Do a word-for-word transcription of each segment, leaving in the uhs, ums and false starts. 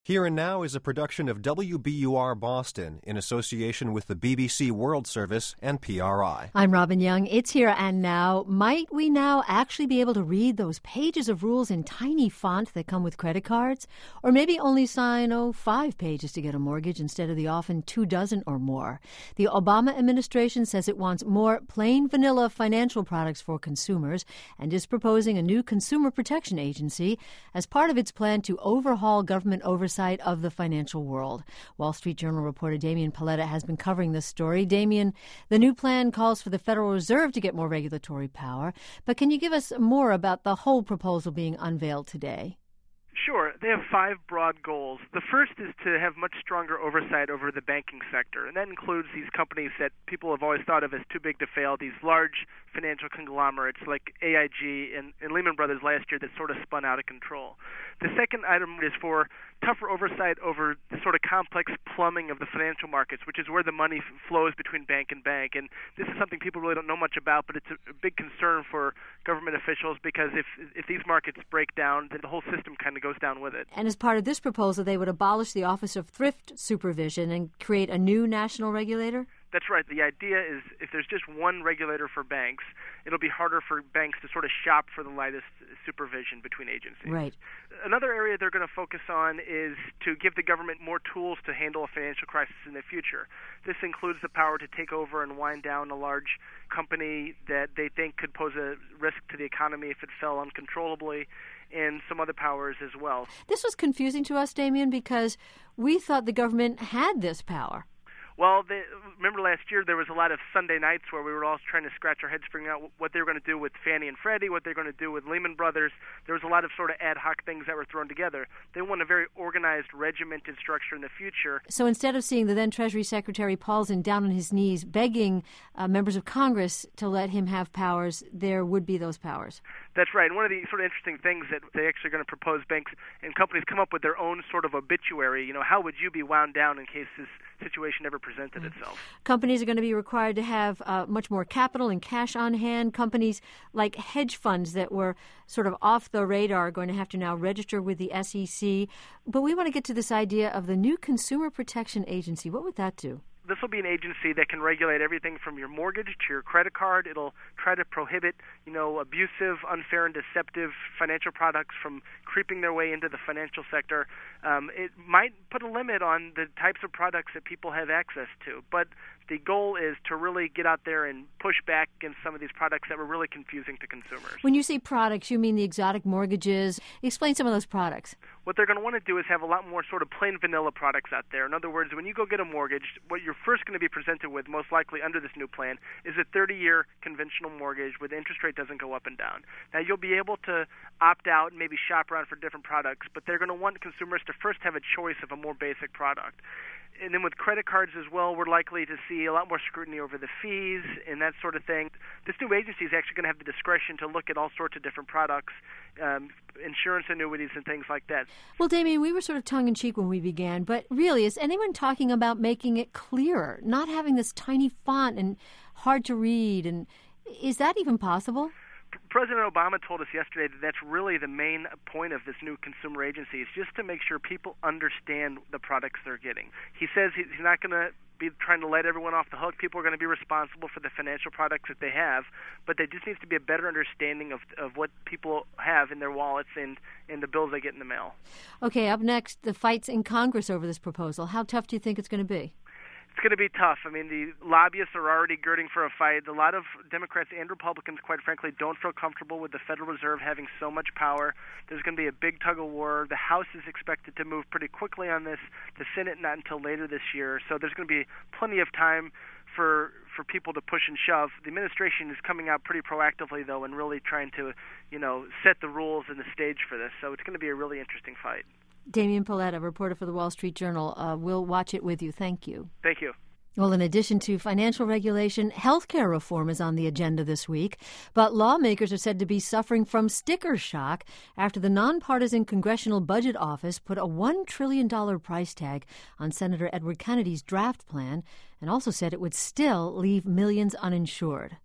Here and Now is a production of W B U R Boston in association with the B B C World Service and P R I. I'm Robin Young. It's Here and Now. Might we now actually be able to read those pages of rules in tiny font that come with credit cards? Or maybe only sign, oh, five pages to get a mortgage instead of the often two dozen or more? The Obama administration says it wants more plain vanilla financial products for consumers and is proposing a new consumer protection agency as part of its plan to overhaul government oversight of the financial world. Wall Street Journal reporter Damian Paletta has been covering this story. Damian, the new plan calls for the Federal Reserve to get more regulatory power, but can you give us more about the whole proposal being unveiled today? Sure. They have five broad goals. The first is to have much stronger oversight over the banking sector, and that includes these companies that people have always thought of as too big to fail, these large financial conglomerates like A I G and, and Lehman Brothers last year that sort of spun out of control. The second item is for tougher oversight over the sort of complex plumbing of the financial markets, which is where the money f- flows between bank and bank. And this is something people really don't know much about, but it's a, a big concern for government officials because if if these markets break down, then the whole system kind of goes down with it. And as part of this proposal, they would abolish the Office of Thrift Supervision and create a new national regulator? That's right. The idea is if there's just one regulator for banks, it'll be harder for banks to sort of shop for the lightest supervision between agencies. Right. Another area they're going to focus on is to give the government more tools to handle a financial crisis in the future. This includes the power to take over and wind down a large company that they think could pose a risk to the economy if it fell uncontrollably, and some other powers as well. This was confusing to us, Damian, because we thought the government had this power. Well, they, remember last year there was a lot of Sunday nights where we were all trying to scratch our heads figuring out what they were going to do with Fannie and Freddie, what they were going to do with Lehman Brothers. There was a lot of sort of ad hoc things that were thrown together. They want a very organized, regimented structure in the future. So instead of seeing the then Treasury Secretary Paulson down on his knees begging uh, members of Congress to let him have powers, there would be those powers. That's right. And one of the sort of interesting things that they actually are going to propose banks and companies come up with their own sort of obituary. You know, how would you be wound down in case this situation ever presented mm. itself? Companies are going to be required to have uh, much more capital and cash on hand. Companies like hedge funds that were sort of off the radar are going to have to now register with the S E C. But we want to get to this idea of the new Consumer Protection Agency. What would that do? This will be an agency that can regulate everything from your mortgage to your credit card. It'll try to prohibit, you know, abusive, unfair, and deceptive financial products from creeping their way into the financial sector. Um, it might put a limit on the types of products that people have access to, but the goal is to really get out there and push back against some of these products that were really confusing to consumers. When you say products, you mean the exotic mortgages. Explain some of those products. What they're going to want to do is have a lot more sort of plain vanilla products out there. In other words, when you go get a mortgage, what you're first going to be presented with, most likely under this new plan, is a thirty-year conventional mortgage where the interest rate doesn't go up and down. Now, you'll be able to opt out and maybe shop around for different products, but they're going to want consumers to first have a choice of a more basic product. And then with credit cards as well, we're likely to see a lot more scrutiny over the fees and that sort of thing. This new agency is actually going to have the discretion to look at all sorts of different products, um, insurance annuities and things like that. Well, Damian, we were sort of tongue-in-cheek when we began, but really, is anyone talking about making it clearer, not having this tiny font and hard to read? And is that even possible? President Obama told us yesterday that that's really the main point of this new consumer agency, is just to make sure people understand the products they're getting. He says he's not going to be trying to let everyone off the hook. People are going to be responsible for the financial products that they have, but there just needs to be a better understanding of, of what people have in their wallets and, and the bills they get in the mail. Okay, up next, the fights in Congress over this proposal. How tough do you think it's going to be? It's going to be tough. I mean, the lobbyists are already girding for a fight. A lot of Democrats and Republicans, quite frankly, don't feel comfortable with the Federal Reserve having so much power. There's going to be a big tug-of-war. The House is expected to move pretty quickly on this. The Senate not until later this year. So there's going to be plenty of time for for people to push and shove. The administration is coming out pretty proactively, though, and really trying to, you know, set the rules and the stage for this. So it's going to be a really interesting fight. Damian Paletta, reporter for the Wall Street Journal. Uh, we'll watch it with you. Thank you. Thank you. Well, in addition to financial regulation, healthcare reform is on the agenda this week. But lawmakers are said to be suffering from sticker shock after the nonpartisan Congressional Budget Office put a one trillion dollars price tag on Senator Edward Kennedy's draft plan and also said it would still leave millions uninsured.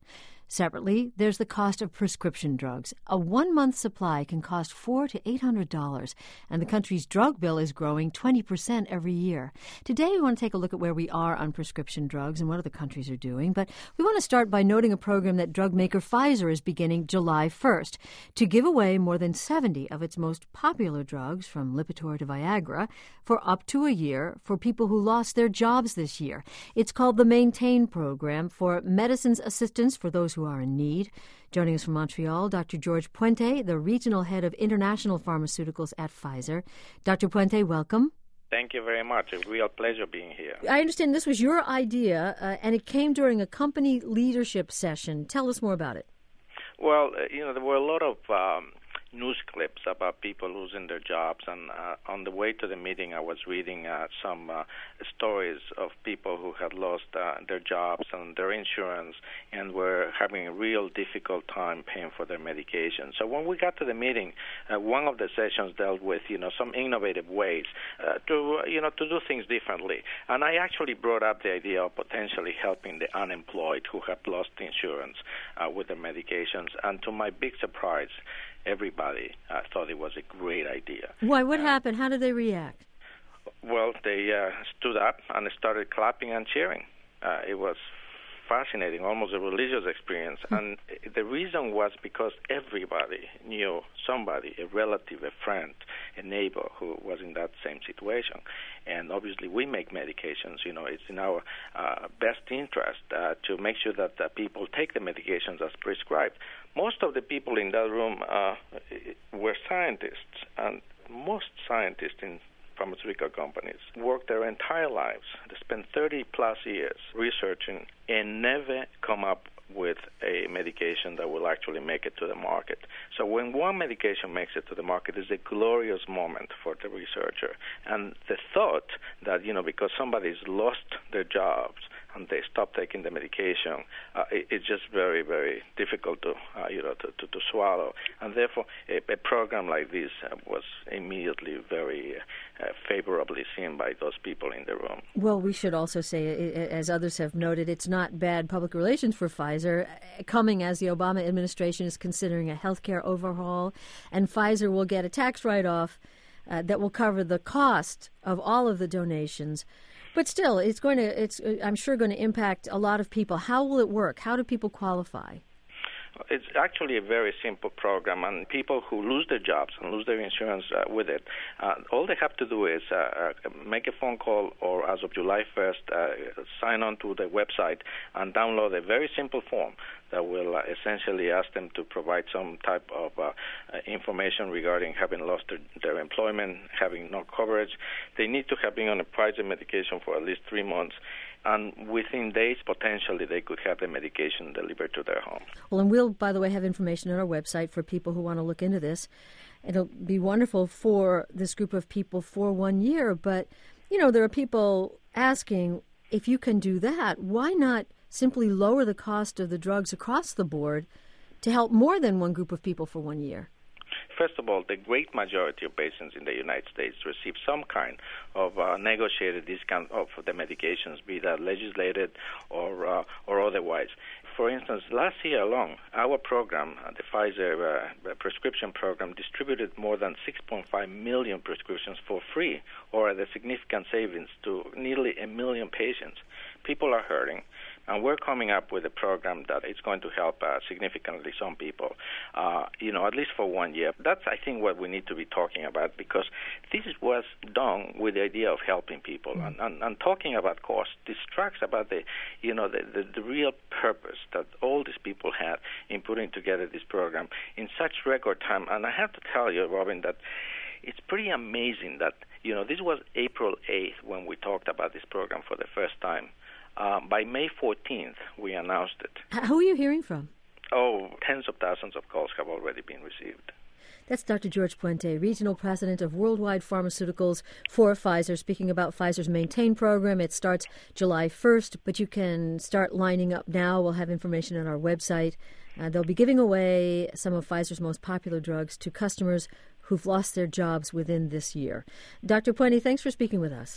Separately, there's the cost of prescription drugs. A one-month supply can cost four hundred to eight hundred dollars, and the country's drug bill is growing twenty percent every year. Today, we want to take a look at where we are on prescription drugs and what other countries are doing, but we want to start by noting a program that drug maker Pfizer is beginning July first to give away more than seventy of its most popular drugs, from Lipitor to Viagra, for up to a year for people who lost their jobs this year. It's called the Maintain Program for Medicines Assistance for Those who are in need. Joining us from Montreal, Doctor George Puente, the Regional Head of International Pharmaceuticals at Pfizer. Doctor Puente, welcome. Thank you very much. It's a real pleasure being here. I understand this was your idea, uh, and it came during a company leadership session. Tell us more about it. Well, uh, you know, there were a lot of um, news clips about people losing their jobs, and uh, on the way to the meeting, I was reading uh, some uh, stories of people who had lost uh, their jobs and their insurance and were having a real difficult time paying for their medication. So when we got to the meeting, uh, one of the sessions dealt with, you know, some innovative ways uh, to, you know, to do things differently. And I actually brought up the idea of potentially helping the unemployed who have lost insurance uh, with their medications. And to my big surprise, everybody uh, thought it was a great idea. Why? What uh, happened? How did they react? Well, they uh, stood up and started clapping and cheering. Uh, it was fascinating, almost a religious experience. Hmm. And the reason was because everybody knew somebody, a relative, a friend, a neighbor who was in that same situation. And obviously we make medications. You know, it's in our uh, best interest uh, to make sure that uh, people take the medications as prescribed. Most of the people in that room uh, were scientists, and most scientists in pharmaceutical companies work their entire lives. They spend thirty plus years researching and never come up with a medication that will actually make it to the market. So when one medication makes it to the market, it's a glorious moment for the researcher. And the thought that, you know, because somebody's lost their jobs and they stop taking the medication, uh, it, it's just very, very difficult to, uh, you know, to, to, to swallow. And therefore, a, a program like this uh, was immediately very uh, favorably seen by those people in the room. Well, we should also say, as others have noted, it's not bad public relations for Pfizer, coming as the Obama administration is considering a health care overhaul, and Pfizer will get a tax write-off uh, that will cover the cost of all of the donations. But still, it's going to, it's, I'm sure, going to impact a lot of people. How will it work? How do people qualify? It's actually a very simple program, and people who lose their jobs and lose their insurance uh, with it, uh, all they have to do is uh, make a phone call, or as of July first, uh, sign on to the website and download a very simple form that will uh, essentially ask them to provide some type of uh, uh, information regarding having lost their, their employment, having no coverage. They need to have been on a Pfizer medication for at least three months. And within days, potentially, they could have the medication delivered to their home. Well, and we'll, by the way, have information on our website for people who want to look into this. It'll be wonderful for this group of people for one year. But, you know, there are people asking, if you can do that, why not simply lower the cost of the drugs across the board to help more than one group of people for one year? First of all, the great majority of patients in the United States receive some kind of uh, negotiated discount of the medications, be that legislated or uh, or otherwise. For instance, last year alone, our program, uh, the Pfizer uh, prescription program, distributed more than six point five million prescriptions for free, or at a significant savings to nearly a million patients. People are hurting, and we're coming up with a program that is going to help uh, significantly some people, uh, you know, at least for one year. That's, I think, what we need to be talking about, because this was done with the idea of helping people. Mm-hmm. And, and, and talking about cost distracts about the, you know, the, the, the real purpose that all these people had in putting together this program in such record time. And I have to tell you, Robin, that it's pretty amazing that, you know, this was April eighth when we talked about this program for the first time. Uh, by May fourteenth, we announced it. Who are you hearing from? Oh, tens of thousands of calls have already been received. That's Doctor George Puente, Regional President of Worldwide Pharmaceuticals for Pfizer, speaking about Pfizer's Maintain program. It starts July first, but you can start lining up now. We'll have information on our website. Uh, they'll be giving away some of Pfizer's most popular drugs to customers who've lost their jobs within this year. Doctor Puente, thanks for speaking with us.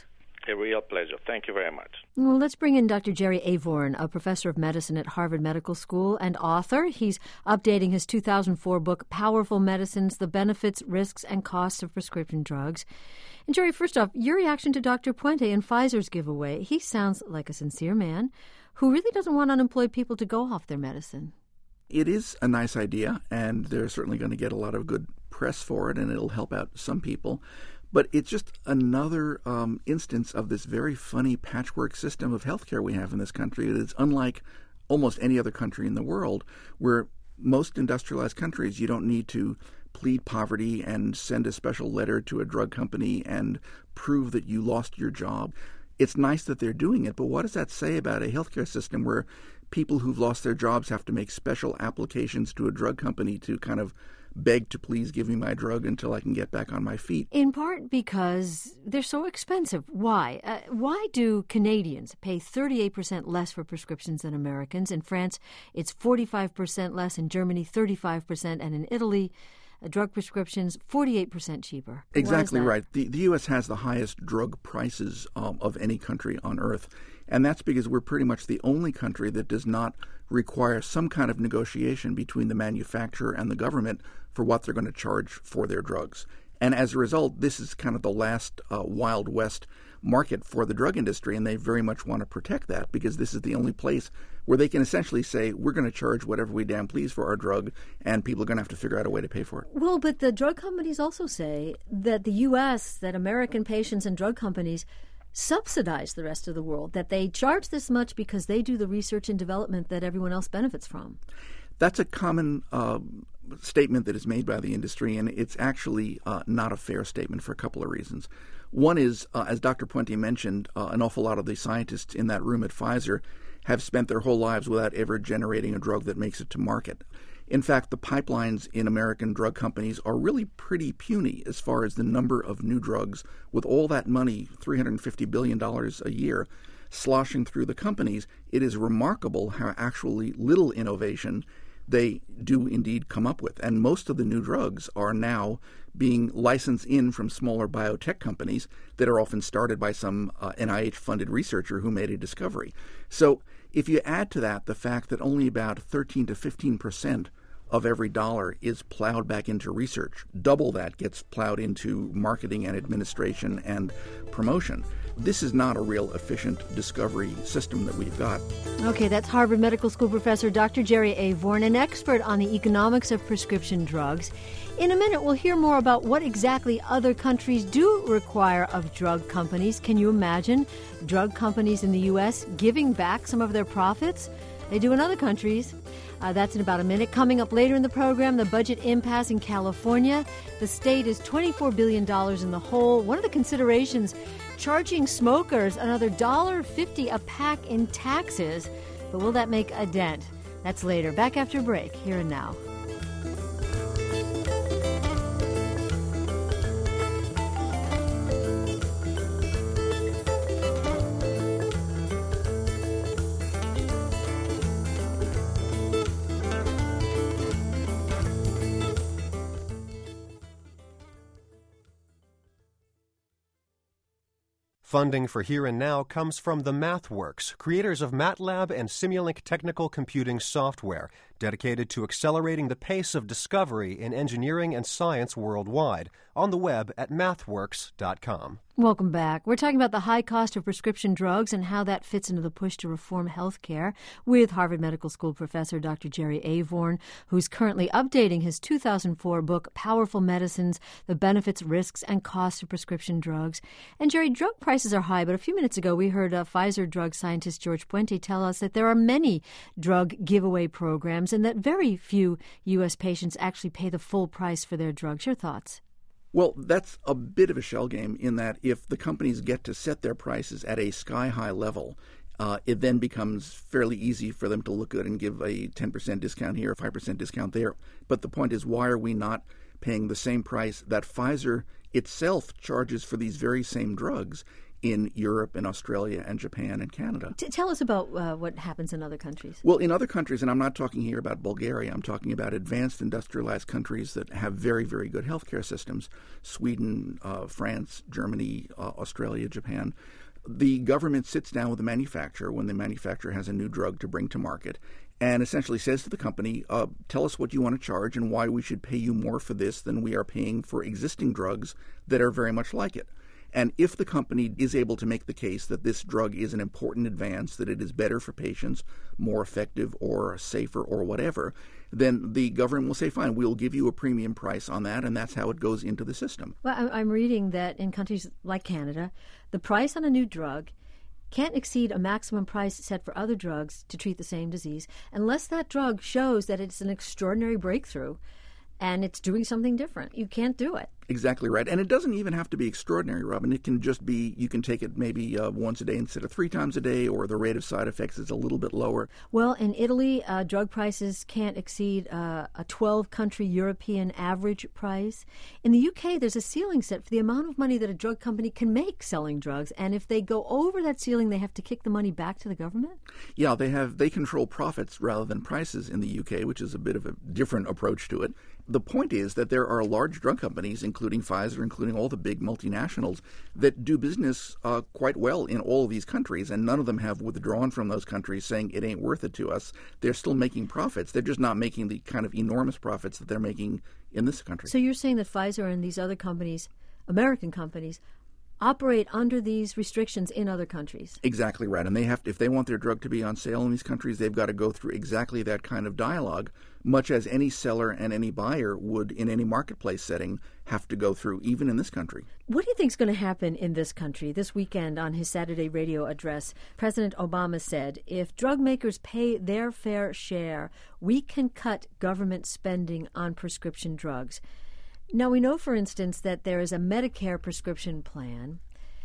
A real pleasure. Thank you very much. Well, let's bring in Doctor Jerry Avorn, a professor of medicine at Harvard Medical School and author. He's updating his two thousand four book, Powerful Medicines, The Benefits, Risks, and Costs of Prescription Drugs. And Jerry, first off, your reaction to Doctor Puente and Pfizer's giveaway. He sounds like a sincere man who really doesn't want unemployed people to go off their medicine. It is a nice idea, and they're certainly going to get a lot of good press for it, and it'll help out some people. But it's just another um, instance of this very funny patchwork system of healthcare we have in this country. It's unlike almost any other country in the world, where most industrialized countries, you don't need to plead poverty and send a special letter to a drug company and prove that you lost your job. It's nice that they're doing it, but what does that say about a healthcare system where people who've lost their jobs have to make special applications to a drug company to kind of beg to please give me my drug until I can get back on my feet? In part because they're so expensive. Why? Uh, why do Canadians pay thirty-eight percent less for prescriptions than Americans? In France, it's forty-five percent less. In Germany, thirty-five percent. And in Italy, uh, drug prescriptions, forty-eight percent cheaper. Exactly right. The, the U S has the highest drug prices um, of any country on earth. And that's because we're pretty much the only country that does not require some kind of negotiation between the manufacturer and the government for what they're going to charge for their drugs. And as a result, this is kind of the last uh, Wild West market for the drug industry, and they very much want to protect that because this is the only place where they can essentially say, we're going to charge whatever we damn please for our drug, and people are going to have to figure out a way to pay for it. Well, but the drug companies also say that the U S, that American patients and drug companies subsidize the rest of the world, that they charge this much because they do the research and development that everyone else benefits from. That's a common uh, statement that is made by the industry, and it's actually uh, not a fair statement for a couple of reasons. One is, uh, as Doctor Puente mentioned, uh, an awful lot of the scientists in that room at Pfizer have spent their whole lives without ever generating a drug that makes it to market. In fact, the pipelines in American drug companies are really pretty puny as far as the number of new drugs. With all that money, three hundred fifty billion dollars a year, sloshing through the companies, it is remarkable how actually little innovation they do indeed come up with. And most of the new drugs are now being licensed in from smaller biotech companies that are often started by some uh, N I H-funded researcher who made a discovery. So if you add to that the fact that only about thirteen to fifteen percent of every dollar is plowed back into research, double that gets plowed into marketing and administration and promotion. This is not a real efficient discovery system that we've got. Okay, that's Harvard Medical School professor Doctor Jerry Avorn, an expert on the economics of prescription drugs. In a minute, we'll hear more about what exactly other countries do require of drug companies. Can you imagine drug companies in the U S giving back some of their profits? They do in other countries. Uh, that's in about a minute. Coming up later in the program, the budget impasse in California. The state is twenty-four billion dollars in the hole. One of the considerations, charging smokers another one dollar fifty a pack in taxes. But will that make a dent? That's later. Back after a break, here and now. Funding for Here and Now comes from the MathWorks, creators of MATLAB and Simulink technical computing software, dedicated to accelerating the pace of discovery in engineering and science worldwide, on the web at mathworks dot com. Welcome back. We're talking about the high cost of prescription drugs and how that fits into the push to reform health care with Harvard Medical School professor Doctor Jerry Avorn, who's currently updating his two thousand four book, Powerful Medicines, The Benefits, Risks, and Costs of Prescription Drugs. And Jerry, drug prices are high, but a few minutes ago we heard uh, Pfizer drug scientist George Puente tell us that there are many drug giveaway programs and that very few U S patients actually pay the full price for their drugs. Your thoughts? Well, that's a bit of a shell game in that if the companies get to set their prices at a sky-high level, uh, it then becomes fairly easy for them to look good and give a ten percent discount here, a five percent discount there. But the point is, why are we not paying the same price that Pfizer itself charges for these very same drugs in Europe and Australia and Japan and Canada? T- tell us about uh, what happens in other countries. Well, in other countries, and I'm not talking here about Bulgaria, I'm talking about advanced industrialized countries that have very, very good healthcare systems, Sweden, uh, France, Germany, uh, Australia, Japan. the government sits down with the manufacturer when the manufacturer has a new drug to bring to market and essentially says to the company, uh, tell us what you want to charge and why we should pay you more for this than we are paying for existing drugs that are very much like it. And if the company is able to make the case that this drug is an important advance, that it is better for patients, more effective or safer or whatever, then the government will say, fine, we'll give you a premium price on that, and that's how it goes into the system. Well, I'm reading that in countries like Canada, the price on a new drug can't exceed a maximum price set for other drugs to treat the same disease unless that drug shows that it's an extraordinary breakthrough and it's doing something different. You can't do it. Exactly right. And it doesn't even have to be extraordinary, Robin. It can just be, you can take it maybe uh, once a day instead of three times a day, or the rate of side effects is a little bit lower. Well, in Italy, uh, drug prices can't exceed uh, a twelve-country European average price. In the U K, there's a ceiling set for the amount of money that a drug company can make selling drugs. And if they go over that ceiling, they have to kick the money back to the government? Yeah, they have. They control profits rather than prices in the U K, which is a bit of a different approach to it. The point is that there are large drug companies, including Pfizer, including all the big multinationals, that do business uh, quite well in all of these countries, and none of them have withdrawn from those countries saying it ain't worth it to us. They're still making profits. They're just not making the kind of enormous profits that they're making in this country. So you're saying that Pfizer and these other companies, American companies, operate under these restrictions in other countries. Exactly right. And they have to, if they want their drug to be on sale in these countries, they've got to go through exactly that kind of dialogue, much as any seller and any buyer would in any marketplace setting have to go through, even in this country. What do you think is going to happen in this country? This weekend on his Saturday radio address, President Obama said, if drug makers pay their fair share, we can cut government spending on prescription drugs. Now, we know, for instance, that there is a Medicare prescription plan,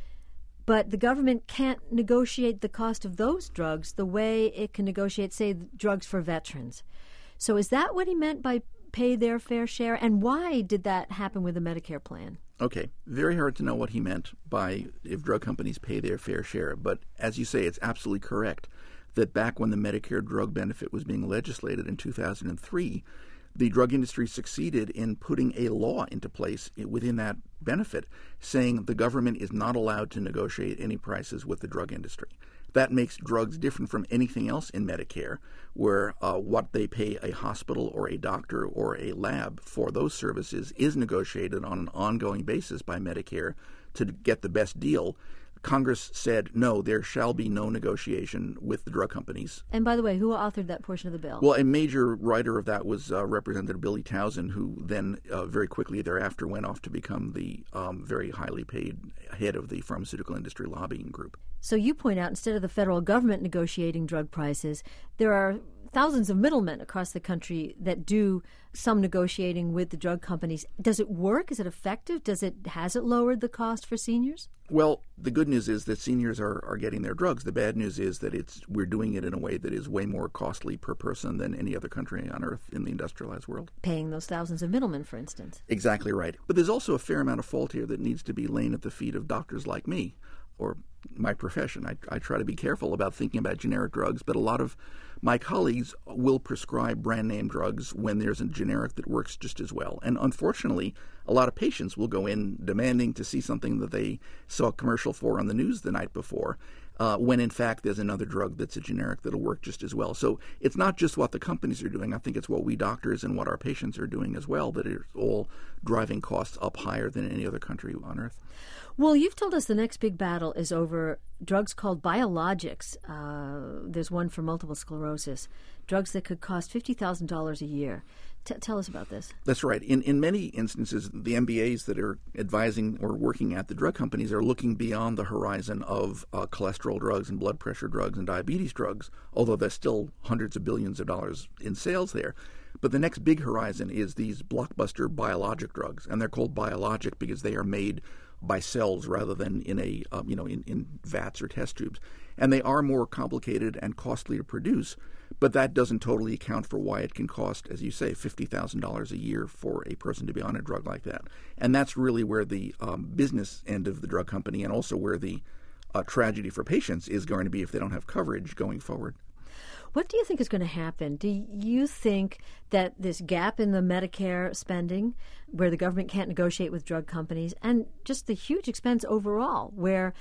but the government can't negotiate the cost of those drugs the way it can negotiate, say, drugs for veterans. So is that what he meant by pay their fair share? And why did that happen with the Medicare plan? Okay, very hard to know what he meant by if drug companies pay their fair share. But as you say, it's absolutely correct that back when the Medicare drug benefit was being legislated in two thousand three, the drug industry succeeded in putting a law into place within that benefit saying the government is not allowed to negotiate any prices with the drug industry. That makes drugs different from anything else in Medicare, where uh, what they pay a hospital or a doctor or a lab for those services is negotiated on an ongoing basis by Medicare to get the best deal. Congress said, no, there shall be no negotiation with the drug companies. And by the way, who authored that portion of the bill? Well, a major writer of that was uh, Representative Billy Townsend, who then uh, very quickly thereafter went off to become the um, very highly paid head of the pharmaceutical industry lobbying group. So you point out, instead of the federal government negotiating drug prices, there are thousands of middlemen across the country that do some negotiating with the drug companies. Does it work? Is it effective? Does it has it lowered the cost for seniors? Well, the good news is that seniors are, are getting their drugs. The bad news is that it's we're doing it in a way that is way more costly per person than any other country on earth in the industrialized world. Paying those thousands of middlemen, for instance. Exactly right. But there's also a fair amount of fault here that needs to be laid at the feet of doctors like me, or my profession. I, I try to be careful about thinking about generic drugs, but a lot of my colleagues will prescribe brand name drugs when there's a generic that works just as well. And unfortunately, a lot of patients will go in demanding to see something that they saw a commercial for on the news the night before, uh, when in fact there's another drug that's a generic that'll work just as well. So it's not just what the companies are doing. I think it's what we doctors and what our patients are doing as well that is all driving costs up higher than any other country on earth. Well, you've told us the next big battle is over drugs called biologics. Uh, there's one for multiple sclerosis, drugs that could cost fifty thousand dollars a year. T- tell us about this. That's right. In in many instances, the M B As that are advising or working at the drug companies are looking beyond the horizon of uh, cholesterol drugs and blood pressure drugs and diabetes drugs, although there's still hundreds of billions of dollars in sales there. But the next big horizon is these blockbuster biologic drugs, and they're called biologic because they are made by cells rather than in a um, you know in, in vats or test tubes, and they are more complicated and costly to produce. But that doesn't totally account for why it can cost, as you say, fifty thousand dollars a year for a person to be on a drug like that. And that's really where the um, business end of the drug company, and also where the uh, tragedy for patients is going to be if they don't have coverage going forward. What do you think is going to happen? Do you think that this gap in the Medicare spending, where the government can't negotiate with drug companies, and just the huge expense overall, where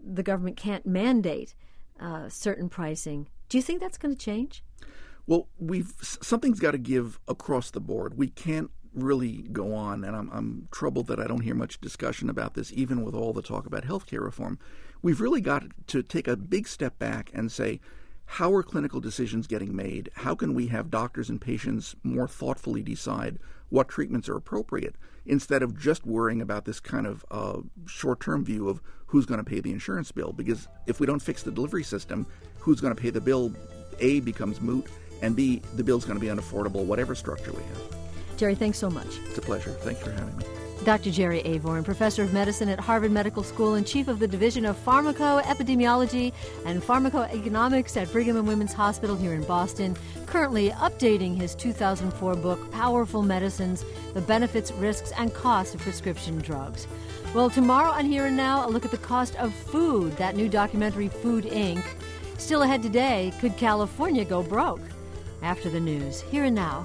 the government can't mandate uh, certain pricing. Do you think that's going to change? Well, we've something's got to give across the board. We can't really go on, and I'm, I'm troubled that I don't hear much discussion about this, even with all the talk about healthcare reform. We've really got to take a big step back and say, how are clinical decisions getting made? How can we have doctors and patients more thoughtfully decide what treatments are appropriate instead of just worrying about this kind of uh, short-term view of who's going to pay the insurance bill? Because if we don't fix the delivery system, who's going to pay the bill, A, becomes moot, and B, the bill's going to be unaffordable, whatever structure we have. Jerry, thanks so much. It's a pleasure. Thanks for having me. Doctor Jerry Avorn, professor of medicine at Harvard Medical School and chief of the Division of Pharmacoepidemiology and Pharmacoeconomics at Brigham and Women's Hospital here in Boston, currently updating his two thousand four book, Powerful Medicines, The Benefits, Risks, and Costs of Prescription Drugs. Well, tomorrow on Here and Now, a look at the cost of food, that new documentary, Food, Incorporated. Still ahead today, could California go broke? After the news, Here and Now.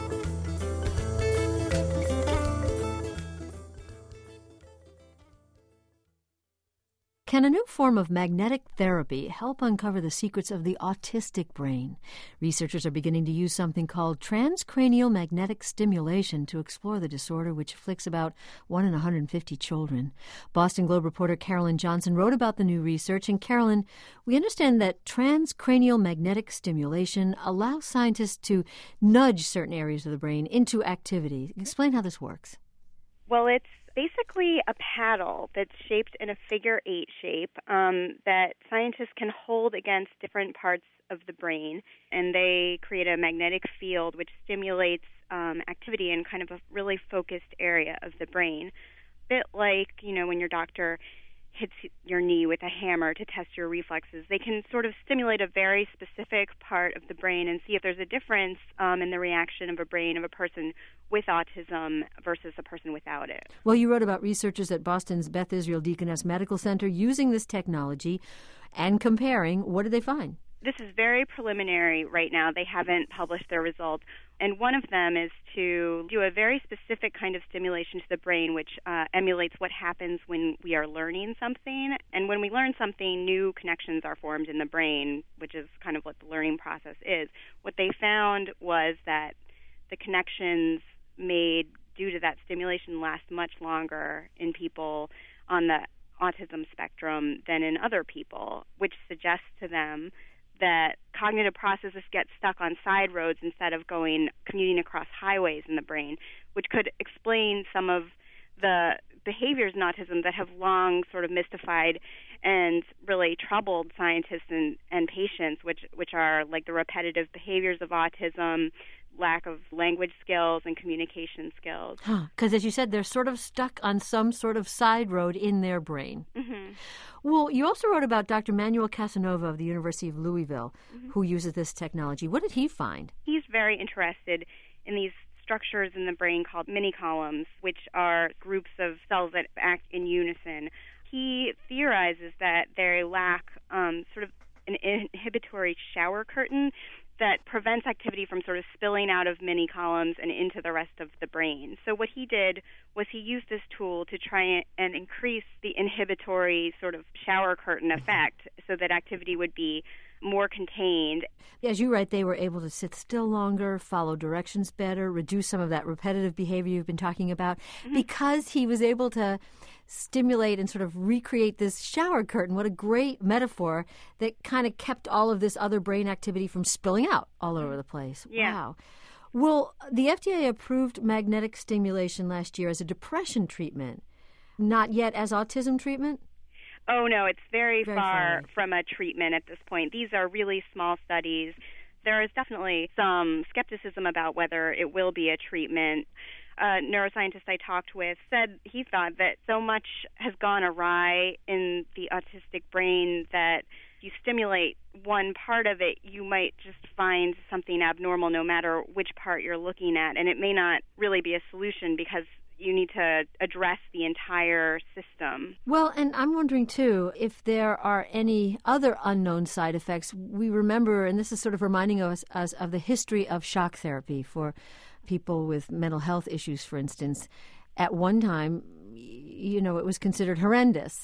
Can a new form of magnetic therapy help uncover the secrets of the autistic brain? Researchers are beginning to use something called transcranial magnetic stimulation to explore the disorder, which afflicts about one in one hundred fifty children. Boston Globe reporter Carolyn Johnson wrote about the new research. And Carolyn, we understand that transcranial magnetic stimulation allows scientists to nudge certain areas of the brain into activity. Explain how this works. Well, it's basically a paddle that's shaped in a figure eight shape um, that scientists can hold against different parts of the brain, and they create a magnetic field which stimulates um, activity in kind of a really focused area of the brain. A bit like, you know, when your doctor hits your knee with a hammer to test your reflexes. They can sort of stimulate a very specific part of the brain and see if there's a difference um, in the reaction of a brain of a person with autism versus a person without it. Well, you wrote about researchers at Boston's Beth Israel Deaconess Medical Center using this technology and comparing. What did they find? This is very preliminary right now. They haven't published their results. And one of them is to do a very specific kind of stimulation to the brain, which uh, emulates what happens when we are learning something. And when we learn something, new connections are formed in the brain, which is kind of what the learning process is. What they found was that the connections made due to that stimulation last much longer in people on the autism spectrum than in other people, which suggests to them that cognitive processes get stuck on side roads instead of going commuting across highways in the brain, which could explain some of the behaviors in autism that have long sort of mystified and really troubled scientists and, and patients, which which are like the repetitive behaviors of autism, lack of language skills and communication skills. Because, huh. as you said, they're sort of stuck on some sort of side road in their brain. Mm-hmm. Well, you also wrote about Doctor Manuel Casanova of the University of Louisville, mm-hmm. who uses this technology. What did he find? He's very interested in these structures in the brain called mini-columns, which are groups of cells that act in unison. He theorizes that they lack um, sort of an inhibitory shower curtain that prevents activity from sort of spilling out of mini columns and into the rest of the brain. So what he did was he used this tool to try and increase the inhibitory sort of shower curtain effect so that activity would be more contained. As you write, they were able to sit still longer, follow directions better, reduce some of that repetitive behavior you've been talking about, mm-hmm. because he was able to stimulate and sort of recreate this shower curtain. What a great metaphor that kind of kept all of this other brain activity from spilling out all over the place. Yeah. Wow. Well, the F D A approved magnetic stimulation last year as a depression treatment, not yet as autism treatment? Oh, no, it's very, very far far from a treatment at this point. These are really small studies. There is definitely some skepticism about whether it will be a treatment. A neuroscientist I talked with said he thought that so much has gone awry in the autistic brain that you stimulate one part of it, you might just find something abnormal no matter which part you're looking at. And it may not really be a solution because you need to address the entire system. Well, and I'm wondering, too, if there are any other unknown side effects. We remember, and this is sort of reminding us, us of the history of shock therapy for people with mental health issues, for instance. At one time, you know, it was considered horrendous.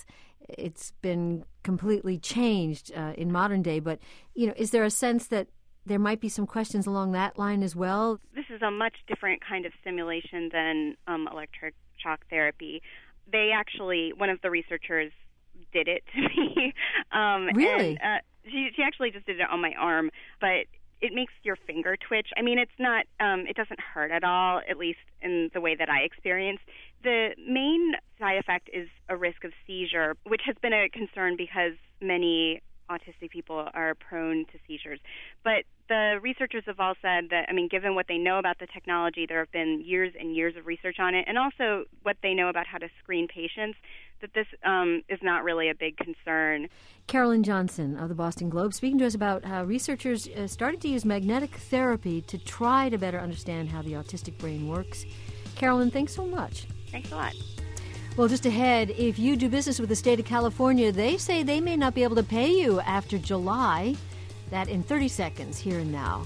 it's been completely changed uh, in modern day. But, you know, is there a sense that there might be some questions along that line as well? This is a much different kind of stimulation than um, electric shock therapy. They actually, one of the researchers did it to me. um, really? And, uh, she, she actually just did it on my arm, but it makes your finger twitch. I mean, it's not, um, it doesn't hurt at all, at least in the way that I experienced. The main side effect is a risk of seizure, which has been a concern because many autistic people are prone to seizures. But the researchers have all said that, I mean, given what they know about the technology, there have been years and years of research on it, and also what they know about how to screen patients, that this um, is not really a big concern. Carolyn Johnson of the Boston Globe speaking to us about how researchers uh, started to use magnetic therapy to try to better understand how the autistic brain works. Carolyn, thanks so much. Thanks a lot. Well, just ahead, if you do business with the state of California, they say they may not be able to pay you after July. That in thirty seconds, here and now.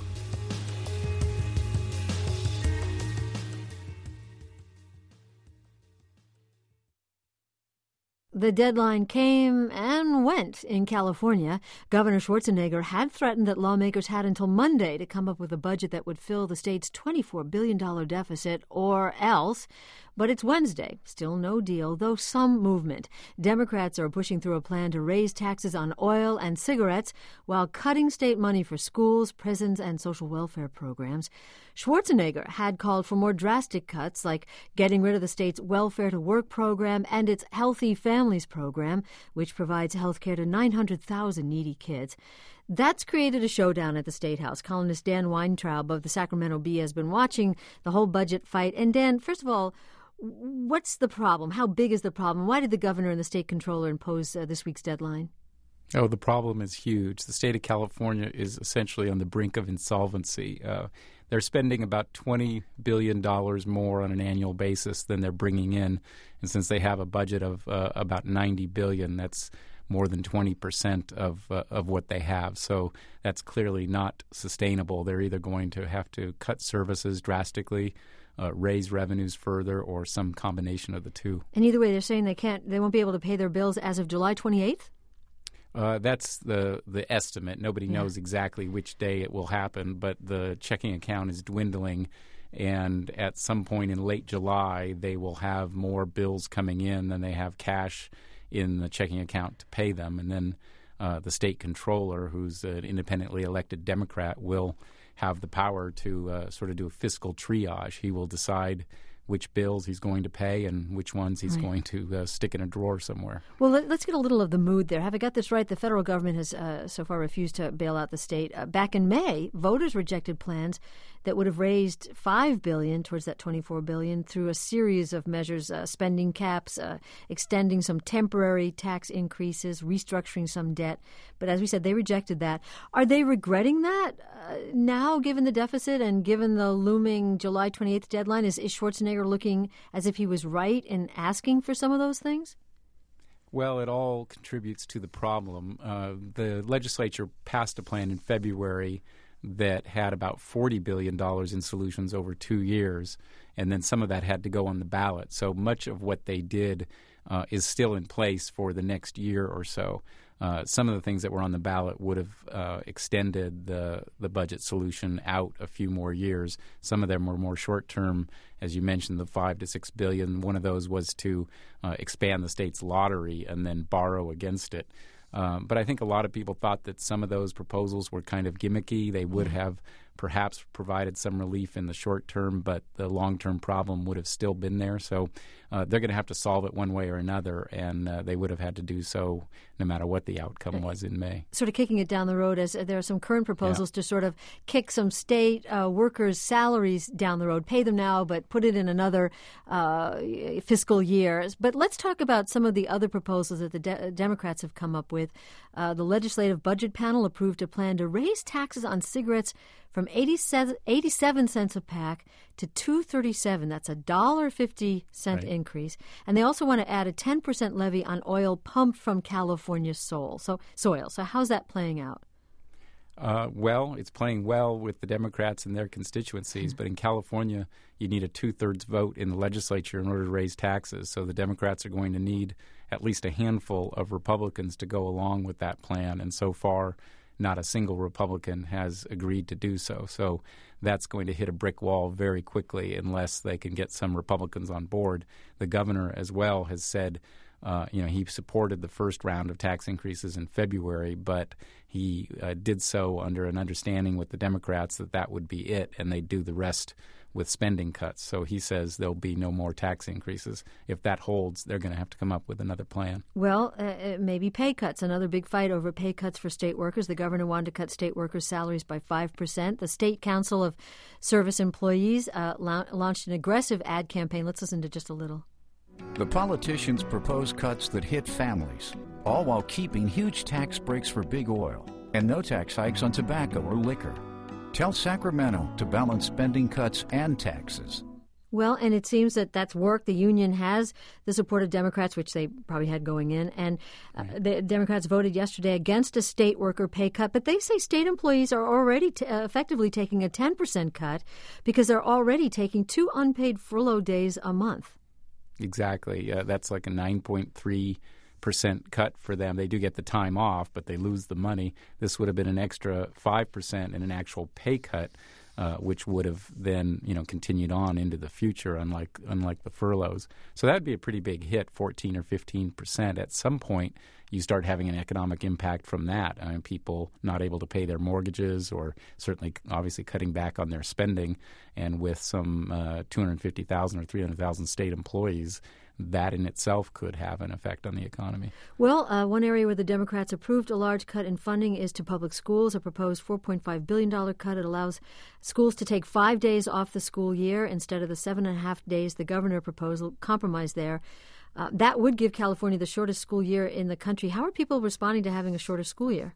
The deadline came and went in California. Governor Schwarzenegger had threatened that lawmakers had until Monday to come up with a budget that would fill the state's twenty-four billion dollars deficit, or else. But it's Wednesday. Still no deal, though some movement. Democrats are pushing through a plan to raise taxes on oil and cigarettes while cutting state money for schools, prisons, and social welfare programs. Schwarzenegger had called for more drastic cuts, like getting rid of the state's Welfare to Work program and its Healthy Families program, which provides health care to nine hundred thousand needy kids. That's created a showdown at the State House. Columnist Dan Weintraub of the Sacramento Bee has been watching the whole budget fight. And Dan, first of all, what's the problem? How big is the problem? Why did the governor and the state controller impose uh, this week's deadline? Oh, the problem is huge. The state of California is essentially on the brink of insolvency. Uh, they're spending about twenty billion dollars more on an annual basis than they're bringing in. And since they have a budget of uh, about ninety billion dollars, that's more than twenty percent of uh, of what they have. So that's clearly not sustainable. They're either going to have to cut services drastically, Uh, raise revenues further, or some combination of the two. And either way, they're saying they can't, they won't be able to pay their bills as of July twenty-eighth? Uh, that's the the estimate. Nobody yeah. knows exactly which day it will happen, but the checking account is dwindling, and at some point in late July, they will have more bills coming in than they have cash in the checking account to pay them. And then uh, the state controller, who's an independently elected Democrat, will have the power to uh, sort of do a fiscal triage. He will decide which bills he's going to pay and which ones he's right. going to uh, stick in a drawer somewhere. Well, let, let's get a little of the mood there. Have I got this right? The federal government has uh, so far refused to bail out the state. Uh, back in May, voters rejected plans that would have raised five billion dollars towards that twenty-four billion dollars through a series of measures, uh, spending caps, uh, extending some temporary tax increases, restructuring some debt. But as we said, they rejected that. Are they regretting that uh, now, given the deficit and given the looming July twenty-eighth deadline? Is, is Schwarzenegger looking as if he was right in asking for some of those things? Well, it all contributes to the problem. Uh, the legislature passed a plan in February that had about forty billion dollars in solutions over two years, and then some of that had to go on the ballot. So much of what they did uh, is still in place for the next year or so. Uh, some of the things that were on the ballot would have uh, extended the the budget solution out a few more years. Some of them were more short term, as you mentioned, the five to six billion. One of those was to uh, expand the state's lottery and then borrow against it. Um, but I think a lot of people thought that some of those proposals were kind of gimmicky. They would have perhaps provided some relief in the short term, but the long-term problem would have still been there. So uh, they're going to have to solve it one way or another, and uh, they would have had to do so no matter what the outcome was in May. Sort of kicking it down the road, as there are some current proposals yeah. to sort of kick some state uh, workers' salaries down the road, pay them now, but put it in another uh, fiscal year. But let's talk about some of the other proposals that the de- Democrats have come up with. Uh, the Legislative Budget Panel approved a plan to raise taxes on cigarettes from eighty-seven, eighty-seven cents a pack to two thirty-seven. That's a one dollar fifty cent right. increase. And they also want to add a ten percent levy on oil pumped from California soil. So, soil. So how's that playing out? Uh, well, it's playing well with the Democrats and their constituencies, but in California, you need a two-thirds vote in the legislature in order to raise taxes. So the Democrats are going to need at least a handful of Republicans to go along with that plan, and so far not a single Republican has agreed to do so. So that's going to hit a brick wall very quickly unless they can get some Republicans on board. The governor as well has said, uh, you know, he supported the first round of tax increases in February, but he uh, did so under an understanding with the Democrats that that would be it, and they'd do the rest with spending cuts. So he says there'll be no more tax increases. If that holds, they're going to have to come up with another plan. Well, uh, maybe pay cuts. Another big fight over pay cuts for state workers. The governor wanted to cut state workers' salaries by five percent. The State Council of Service Employees uh, la- launched an aggressive ad campaign. Let's listen to just a little. The politicians propose cuts that hit families, all while keeping huge tax breaks for big oil and no tax hikes on tobacco or liquor. Tell Sacramento to balance spending cuts and taxes. Well, and it seems that that's worked. The union has the support of Democrats, which they probably had going in, and uh, the Democrats voted yesterday against a state worker pay cut. But they say state employees are already t- uh, effectively taking a ten percent cut because they're already taking two unpaid furlough days a month. Exactly. Uh, that's like a nine point three percent cut for them. They do get the time off, but they lose the money. This would have been an extra five percent in an actual pay cut, uh, which would have then, you know, continued on into the future, unlike unlike the furloughs. So that would be a pretty big hit, fourteen or fifteen percent. At some point, you start having an economic impact from that. I mean, people not able to pay their mortgages, or certainly, obviously, cutting back on their spending. And with some uh, two hundred fifty thousand or three hundred thousand state employees, that in itself could have an effect on the economy. Well, uh, one area where the Democrats approved a large cut in funding is to public schools, a proposed four point five billion dollars cut. It allows schools to take five days off the school year instead of the seven and a half days the governor proposed. Compromise there. Uh, that would give California the shortest school year in the country. How are people responding to having a shorter school year?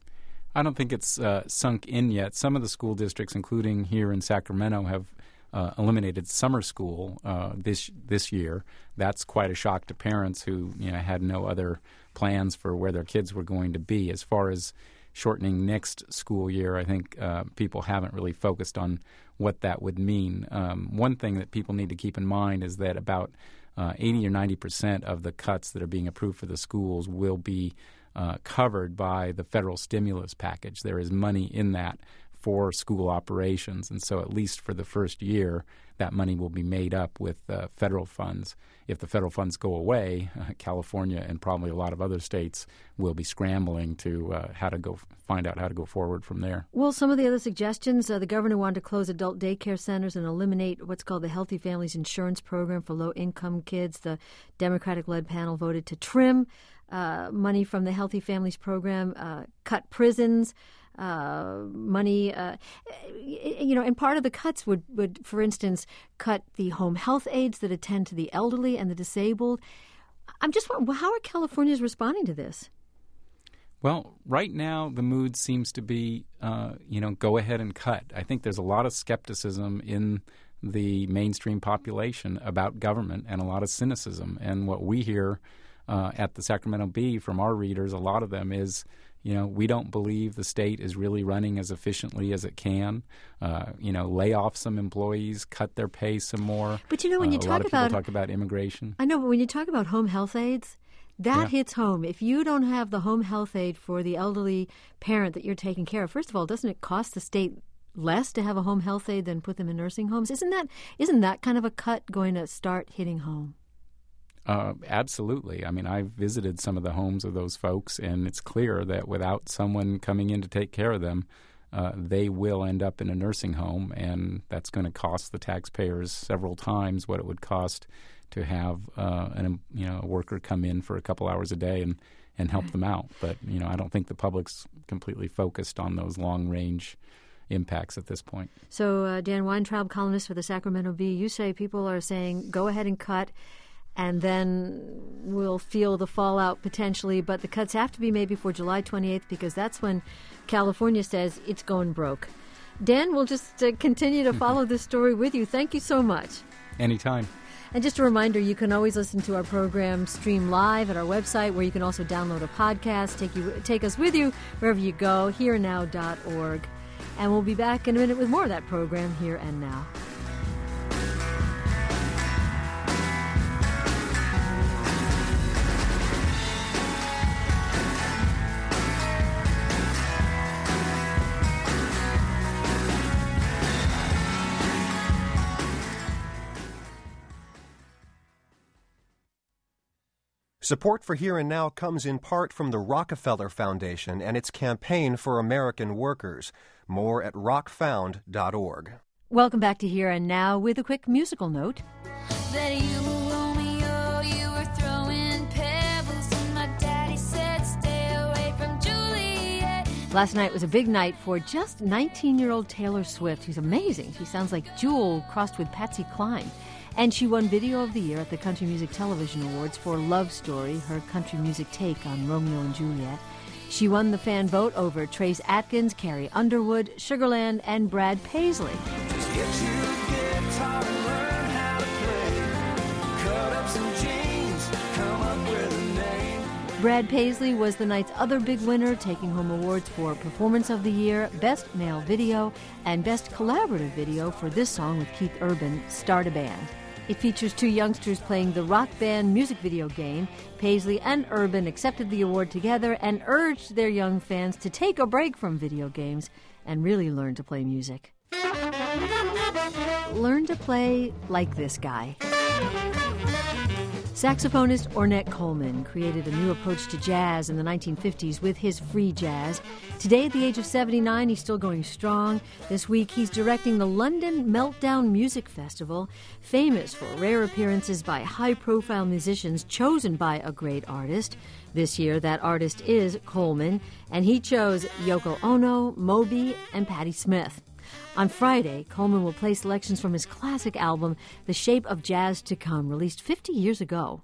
I don't think it's uh, sunk in yet. Some of the school districts, including here in Sacramento, have Uh, eliminated summer school uh, this this year. That's quite a shock to parents who, you know, had no other plans for where their kids were going to be. As far as shortening next school year, I think uh, people haven't really focused on what that would mean. Um, one thing that people need to keep in mind is that about uh, eighty or ninety percent of the cuts that are being approved for the schools will be uh, covered by the federal stimulus package. There is money in that for school operations, and so at least for the first year, that money will be made up with uh, federal funds. If the federal funds go away, uh, California and probably a lot of other states will be scrambling to uh, how to go find out how to go forward from there. Well, some of the other suggestions, uh, the governor wanted to close adult daycare centers and eliminate what's called the Healthy Families Insurance Program for low-income kids. The Democratic-led panel voted to trim uh, money from the Healthy Families Program, uh, cut prisons, Uh, money, uh, you know, and part of the cuts would, would, for instance, cut the home health aides that attend to the elderly and the disabled. I'm just wondering, how are Californians responding to this? Well, right now the mood seems to be, uh, you know, go ahead and cut. I think there's a lot of skepticism in the mainstream population about government and a lot of cynicism. And what we hear uh, at the Sacramento Bee from our readers, a lot of them is, you know, we don't believe the state is really running as efficiently as it can. Uh, you know, lay off some employees, cut their pay some more. But, you know, when you uh, talk about... A lot of about, people talk about immigration. I know, but when you talk about home health aides, that yeah. hits home. If you don't have the home health aide for the elderly parent that you're taking care of, first of all, doesn't it cost the state less to have a home health aide than put them in nursing homes? Isn't that isn't that kind of a cut going to start hitting home? Uh, absolutely. I mean, I've visited some of the homes of those folks, and it's clear that without someone coming in to take care of them, uh, they will end up in a nursing home, and that's going to cost the taxpayers several times what it would cost to have uh, an, you know, a worker come in for a couple hours a day and, and help them out. But, you know, I don't think the public's completely focused on those long-range impacts at this point. So, uh, Dan Weintraub, columnist for the Sacramento Bee, you say people are saying go ahead and cut, and then we'll feel the fallout potentially. But the cuts have to be made before July twenty-eighth because that's when California says it's going broke. Dan, we'll just uh, continue to follow this story with you. Thank you so much. Anytime. And just a reminder, you can always listen to our program stream live at our website, where you can also download a podcast, take you take us with you wherever you go, here and now dot org. And we'll be back in a minute with more of that program, Here and Now. Support for Here and Now comes in part from the Rockefeller Foundation and its campaign for American workers. More at rock found dot org. Welcome back to Here and Now with a quick musical note. That you were Romeo, you were throwing pebbles, and my daddy said stay away from Juliet. Last night was a big night for just nineteen-year-old Taylor Swift, who's amazing. She sounds like Jewel crossed with Patsy Cline. And she won Video of the Year at the Country Music Television Awards for Love Story, her country music take on Romeo and Juliet. She won the fan vote over Trace Atkins, Carrie Underwood, Sugarland, and Brad Paisley. Just get you a guitar and learn how to play. Cut up some jeans, come up with a name. Brad Paisley was the night's other big winner, taking home awards for Performance of the Year, Best Male Video, and Best Collaborative Video for this song with Keith Urban, Start a Band. It features two youngsters playing the Rock Band music video game. Paisley and Urban accepted the award together and urged their young fans to take a break from video games and really learn to play music. Learn to play like this guy. Saxophonist Ornette Coleman created a new approach to jazz in the nineteen fifties with his free jazz. Today, at the age of seventy-nine, he's still going strong. This week, he's directing the London Meltdown Music Festival, famous for rare appearances by high-profile musicians chosen by a great artist. This year, that artist is Coleman, and he chose Yoko Ono, Moby, and Patti Smith. On Friday, Coleman will play selections from his classic album, The Shape of Jazz to Come, released fifty years ago.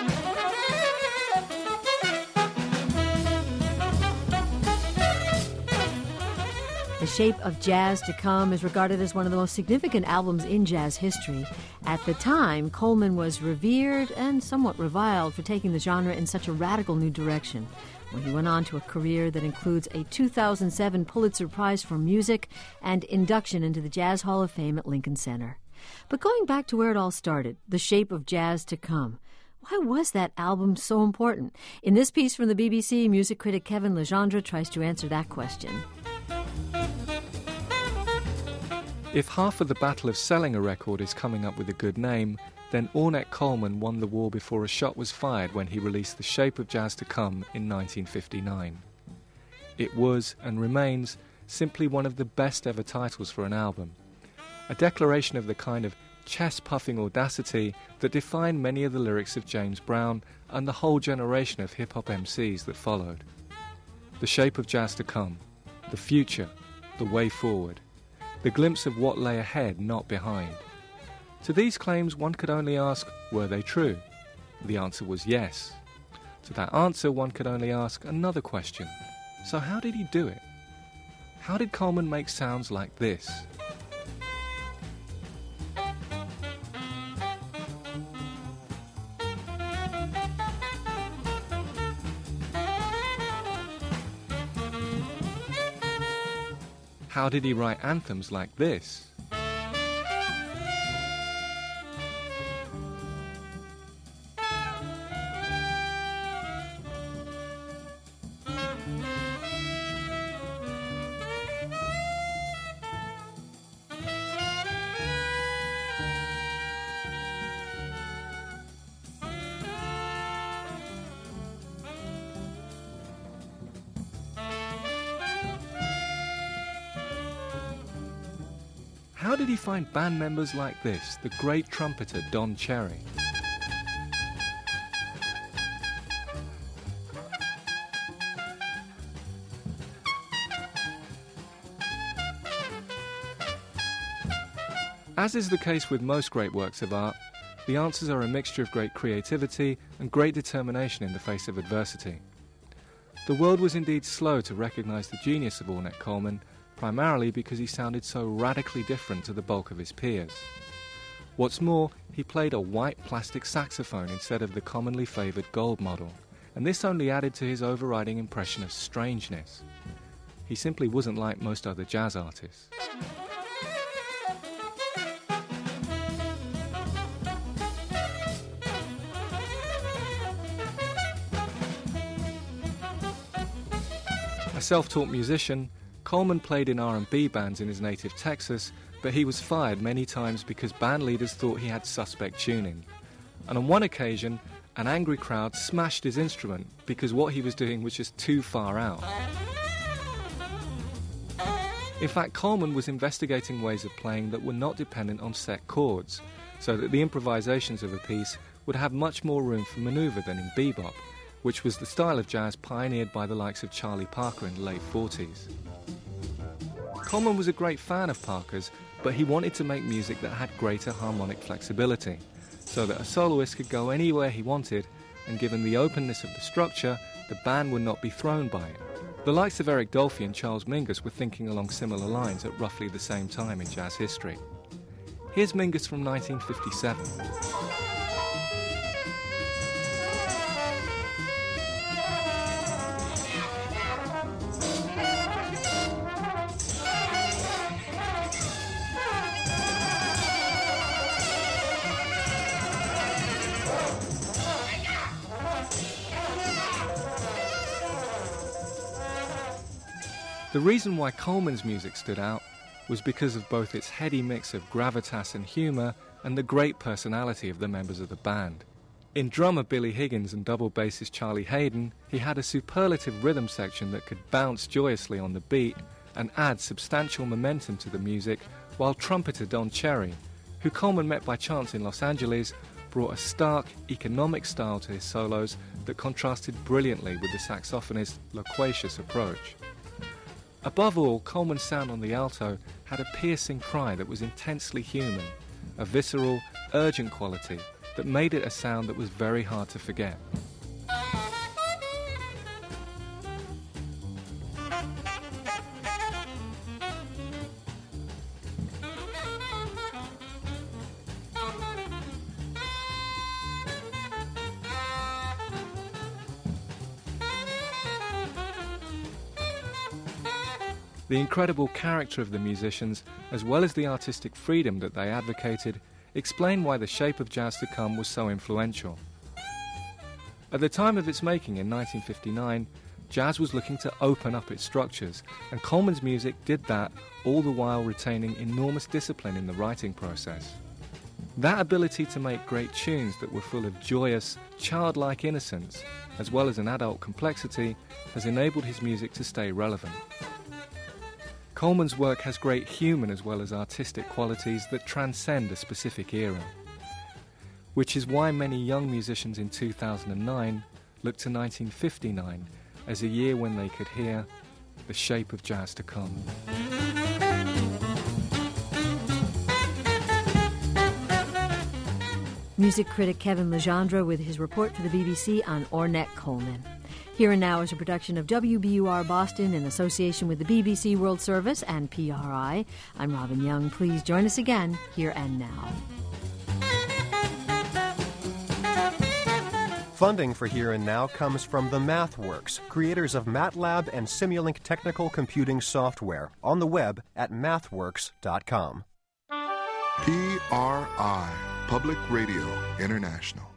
The Shape of Jazz to Come is regarded as one of the most significant albums in jazz history. At the time, Coleman was revered and somewhat reviled for taking the genre in such a radical new direction. Well, he went on to a career that includes a two thousand seven Pulitzer Prize for Music and induction into the Jazz Hall of Fame at Lincoln Center. But going back to where it all started, The Shape of Jazz to Come, why was that album so important? In this piece from the B B C, music critic Kevin Legendre tries to answer that question. If half of the battle of selling a record is coming up with a good name, then Ornette Coleman won the war before a shot was fired when he released The Shape of Jazz to Come in nineteen fifty-nine. It was, and remains, simply one of the best ever titles for an album. A declaration of the kind of chest-puffing audacity that defined many of the lyrics of James Brown and the whole generation of hip-hop M Cs that followed. The shape of jazz to come, the future, the way forward, the glimpse of what lay ahead, not behind. To these claims one could only ask, were they true? The answer was yes. To that answer one could only ask another question. So how did he do it? How did Coleman make sounds like this? How did he write anthems like this? How did he find band members like this, the great trumpeter Don Cherry? As is the case with most great works of art, the answers are a mixture of great creativity and great determination in the face of adversity. The world was indeed slow to recognise the genius of Ornette Coleman, primarily because he sounded so radically different to the bulk of his peers. What's more, he played a white plastic saxophone instead of the commonly favoured gold model, and this only added to his overriding impression of strangeness. He simply wasn't like most other jazz artists. A self-taught musician, Coleman played in R and B bands in his native Texas, but he was fired many times because band leaders thought he had suspect tuning. And on one occasion, An angry crowd smashed his instrument because what he was doing was just too far out. In fact, Coleman was investigating ways of playing that were not dependent on set chords, so that the improvisations of a piece would have much more room for manoeuvre than in bebop, which was the style of jazz pioneered by the likes of Charlie Parker in the late forties. Coleman was a great fan of Parker's, but he wanted to make music that had greater harmonic flexibility, so that a soloist could go anywhere he wanted, and given the openness of the structure, the band would not be thrown by it. The likes of Eric Dolphy and Charles Mingus were thinking along similar lines at roughly the same time in jazz history. Here's Mingus from nineteen fifty-seven. The reason why Coleman's music stood out was because of both its heady mix of gravitas and humour and the great personality of the members of the band. In drummer Billy Higgins and double bassist Charlie Hayden, he had a superlative rhythm section that could bounce joyously on the beat and add substantial momentum to the music, while trumpeter Don Cherry, who Coleman met by chance in Los Angeles, brought a stark, economic style to his solos that contrasted brilliantly with the saxophonist's loquacious approach. Above all, Coleman's sound on the alto had a piercing cry that was intensely human, a visceral, urgent quality that made it a sound that was very hard to forget. The incredible character of the musicians, as well as the artistic freedom that they advocated, explain why The Shape of Jazz to Come was so influential. At the time of its making in nineteen fifty-nine, jazz was looking to open up its structures, and Coleman's music did that, all the while retaining enormous discipline in the writing process. That ability to make great tunes that were full of joyous, childlike innocence, as well as an adult complexity, has enabled his music to stay relevant. Coleman's work has great human as well as artistic qualities that transcend a specific era, which is why many young musicians in two thousand nine look to nineteen fifty-nine as a year when they could hear The Shape of Jazz to Come. Music critic Kevin Legendre with his report for the B B C on Ornette Coleman. Here and Now is a production of W B U R Boston in association with the B B C World Service and P R I. I'm Robin Young. Please join us again, Here and Now. Funding for Here and Now comes from the MathWorks, creators of MATLAB and Simulink technical computing software, on the web at mathworks dot com. P R I, Public Radio International.